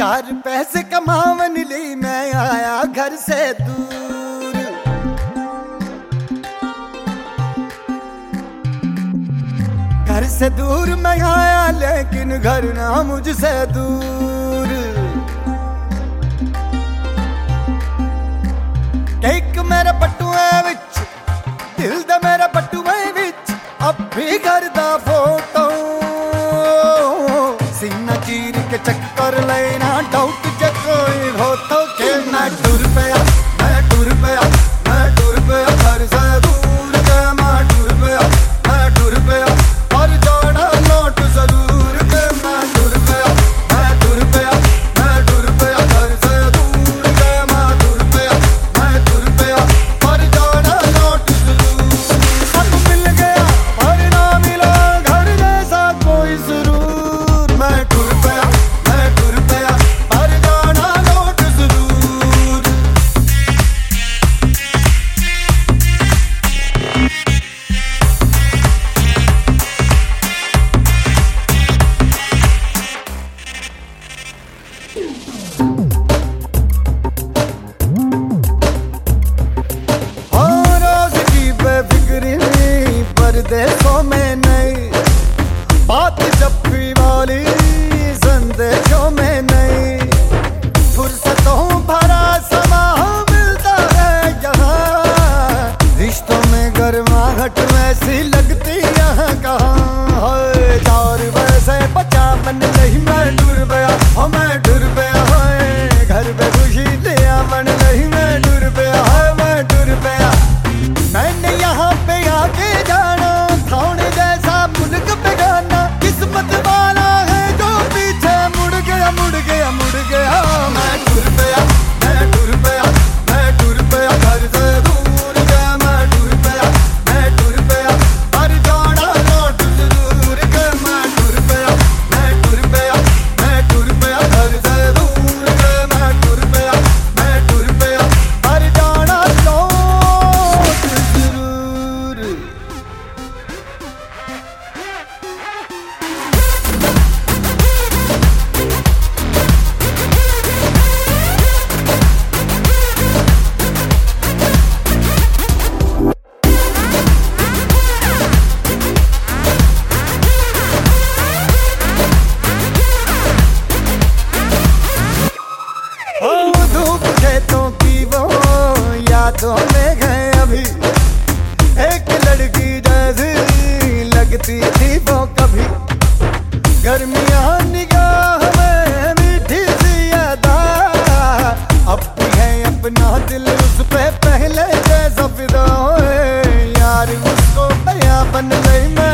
चार पैसे कमावन ली मैं आया घर से दूर। घर से दूर मैं आया लेकिन घर ना मुझसे दूर। एक मेरे बटुए विच दिल दा मेरे बटुए विच अब भी घर दा फोटो। सीना चीर के चक्कर लेना डाउट जे कोई हो तो के मैं टुर पिया मैं टुर पिया मैं टुर पिया घर से दूर के मैं टुर पिया मैं टुर पिया पर जाना नोट जरूर के मैं टुर पिया मैं टुर पिया मैं टुर पिया घर से दूर के मैं टुर पिया मैं टुर पिया पर जाना नोट जरूर। सब मिल गया पर ना मिला घर जैसा कोई सुरूर। मैं टुर पिया मैं टुर पिया पर जाना नोट जरूर। रोज की बेफिक्री परदेशों में नहीं, बात जप्पी वाली संदेशों में नहीं। फुर्सतों भरा समा मिलता है यहाँ, रिश्तों में गर्माहट वैसी लगती यहाँ कहाँ। चार वैसे 55 नहीं मैं डुर गया हो मैं डुर गया है। घर पे खुशी लिया मन नहीं मैं डुर गया है मैं डुर गया। मैंने यहाँ पे आके जाना थाने जैसा मुल्क पे जाना। किस्मत वाला है जो पीछे मुड़ गया मुड़ गया मुड़ गया। मैं टुर गया मैं टुर गया मैं टुर गया घर से दूर गया मैं टुर गया मैं टुर गया पर जाना नोट जरूर के। मैं टुर गया मैं टुर गया मैं टुर गया घर से दूर गया मैं टुर गया मैं टुर गया पर जाना नोट जरूर। धूप खेतों की वो यादों में गए अभी। एक लड़की जैसी लगती थी वो कभी। गर्मियाँ निगाह में मीठी सी अदा, अब भी है अपना दिल उस पे पहले जैसा फिदा। यार उसको बया बन गई मैं